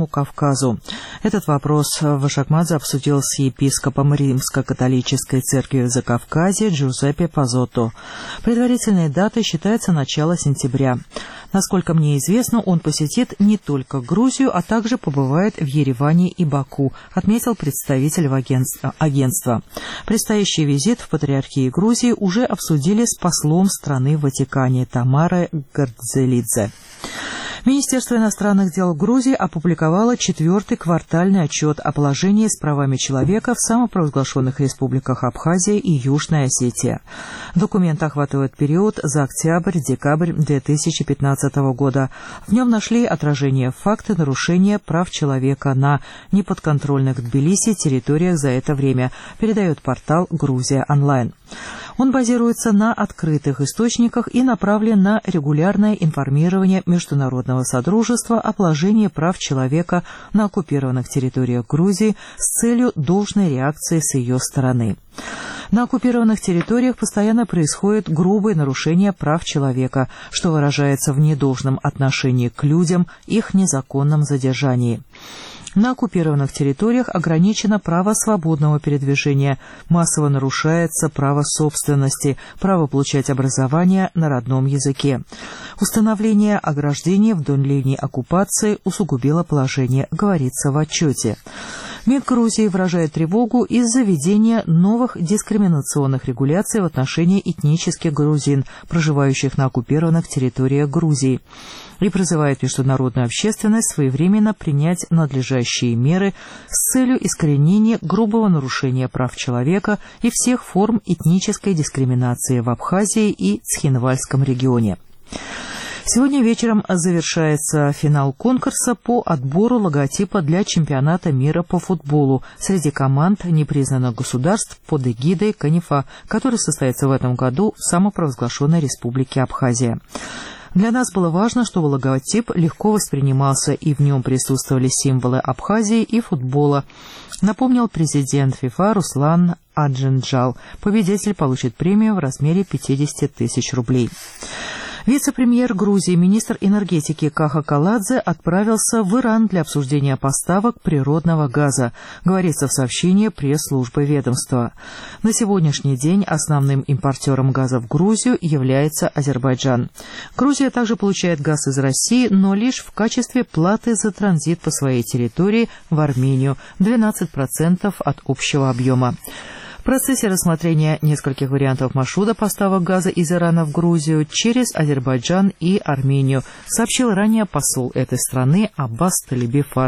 Северному Кавказу. Этот вопрос Вашакмадзе обсудил с епископом Римско-католической церкви в Закавказье Джузеппе Пазотто. Предварительной датой считается начало сентября. Насколько мне известно, он посетит не только Грузию, а также побывает в Ереване и Баку, отметил представитель агентства. Предстоящий визит в Патриархии Грузии уже обсудили с послом страны в Ватикане Тамарой Гордзелидзе. Министерство иностранных дел Грузии опубликовало 4-й квартальный отчет о положении с правами человека в самопровозглашенных республиках Абхазия и Южная Осетия. Документ охватывает период за октябрь-декабрь 2015 года. В нем нашли отражение факты нарушения прав человека на неподконтрольных Тбилиси территориях за это время, передает портал «Грузия онлайн». Он базируется на открытых источниках и направлен на регулярное информирование международного содружества о положении прав человека на оккупированных территориях Грузии с целью должной реакции с ее стороны. На оккупированных территориях постоянно происходит грубое нарушение прав человека, что выражается в недолжном отношении к людям, их незаконном задержании. На оккупированных территориях ограничено право свободного передвижения, массово нарушается право собственности, право получать образование на родном языке. Установление ограждений вдоль линии оккупации усугубило положение, говорится в отчете. МИД Грузии выражает тревогу из-за введения новых дискриминационных регуляций в отношении этнических грузин, проживающих на оккупированных территориях Грузии, и призывает международную общественность своевременно принять надлежащие меры с целью искоренения грубого нарушения прав человека и всех форм этнической дискриминации в Абхазии и Цхинвальском регионе. Сегодня вечером завершается финал конкурса по отбору логотипа для чемпионата мира по футболу среди команд непризнанных государств под эгидой КНИФА, который состоится в этом году в самопровозглашенной республике Абхазия. Для нас было важно, чтобы логотип легко воспринимался и в нем присутствовали символы Абхазии и футбола, напомнил президент ФИФА Руслан Аджинджал. Победитель получит премию в размере 50 тысяч рублей. Вице-премьер Грузии, министр энергетики Каха Каладзе отправился в Иран для обсуждения поставок природного газа, говорится в сообщении пресс-службы ведомства. На сегодняшний день основным импортером газа в Грузию является Азербайджан. Грузия также получает газ из России, но лишь в качестве платы за транзит по своей территории в Армению, 12% от общего объема. В процессе рассмотрения нескольких вариантов маршрута поставок газа из Ирана в Грузию через Азербайджан и Армению, сообщил ранее посол этой страны Аббас Талибифар.